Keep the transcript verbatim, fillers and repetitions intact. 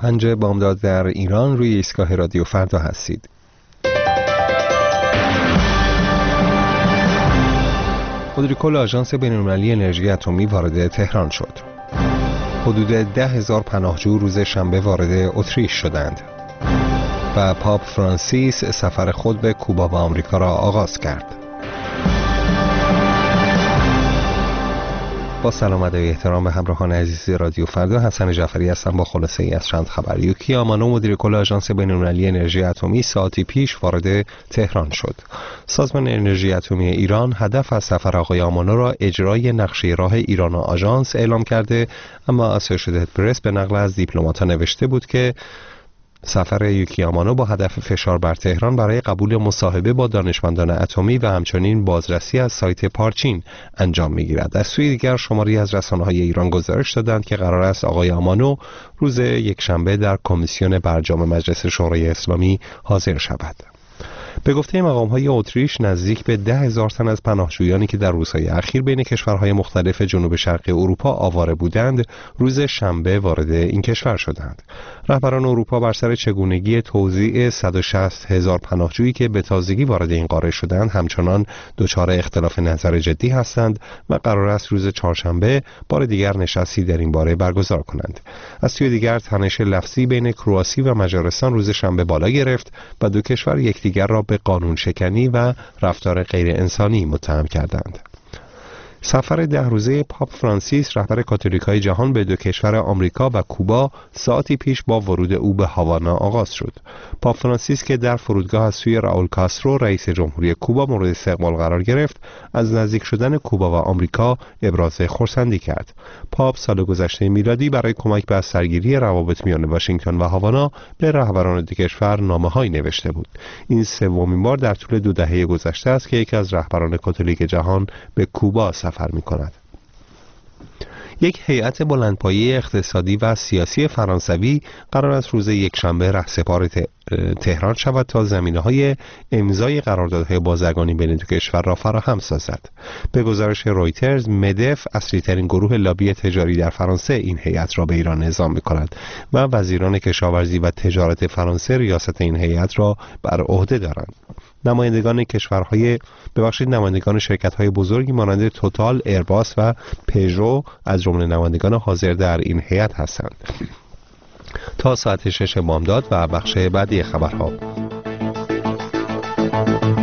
پنج بامداد در ایران، روی ایستگاه رادیو فردا هستید. مدیر کل آژانس بین‌المللی انرژی اتمی وارد تهران شد. حدود ده هزار پناهجو روز شنبه وارد اتریش شدند و پاپ فرانسیس سفر خود به کوبا و آمریکا را آغاز کرد. با سلام و احترام به همراهان عزیز رادیو فردا، حسن جعفری هستم با خلاصه ای از چند خبر. یوکی آمانو مدیر کل آژانس بین‌المللی انرژی اتمی ساعتی پیش وارد تهران شد. سازمان انرژی اتمی ایران هدف از سفر آقای آمانو را اجرای نقشه راه ایران و آژانس اعلام کرده، اما اسوشییتد پرس به نقل از دیپلمات‌ها نوشته بود که سفر یوکی آمانو با هدف فشار بر تهران برای قبول مصاحبه با دانشمندان اتمی و همچنین بازرسی از سایت پارچین انجام می‌گیرد. از سوی دیگر شماری از رسانه‌های ایران گزارش دادند که قرار است آقای آمانو روز یکشنبه در کمیسیون برجام مجلس شورای اسلامی حاضر شود. به گفته مقام‌های اتریش، نزدیک به ده هزار تن از پناهجویانی که در روزهای اخیر بین کشورهای مختلف جنوب شرقی اروپا آواره بودند، روز شنبه وارد این کشور شدند. رهبران اروپا بر سر چگونگی توزیع صد و شصت هزار پناهجویی که به تازگی وارد این قاره شدند همچنان دچار اختلاف نظر جدی هستند و قرار است روز چهارشنبه بار دیگر نشستی در این باره برگزار کنند. از سوی دیگر تنش لفظی بین کرواسی و مجارستان روز شنبه بالا گرفت و دو کشور یکدیگر را به قانون شکنی و رفتار غیر انسانی متهم کردند. سفر ده روزه پاپ فرانسیس رهبر کاتولیک‌های جهان به دو کشور آمریکا و کوبا ساعتی پیش با ورود او به هاوانا آغاز شد. پاپ فرانسیس که در فرودگاه از سوی راول کاسترو رئیس جمهوری کوبا مورد استقبال قرار گرفت، از نزدیک شدن کوبا و آمریکا ابراز خرسندی کرد. پاپ سال گذشته میلادی برای کمک به سرگیری روابط میان واشنگتن و هاوانا به رهبران دو کشور نامه‌هایی نوشته بود. این سومین بار در طول دو دهه گذشته است که یکی از رهبران کاتولیک جهان به کوبا سفر می کند. یک هیئت بلندپایه اقتصادی و سیاسی فرانسوی قرار است روز یکشنبه رهسپار تهران شود تا زمینه‌های امضای قراردادهای بازرگانی بین دو کشور را فراهم سازد. به گزارش رویترز، مدف اصلی ترین گروه لابی تجاری در فرانسه این هیئت را به ایران اعزام می‌کند و وزیران کشاورزی و تجارت فرانسه ریاست این هیئت را بر عهده دارند. نمایندگان کشورهای ببخشید نمایندگان شرکت‌های بزرگی مانند توتال، ایرباس و پژو از جمله نمایندگان حاضر در این هیئت هستند. تا ساعت شش بامداد و بخش بعدی خبرها.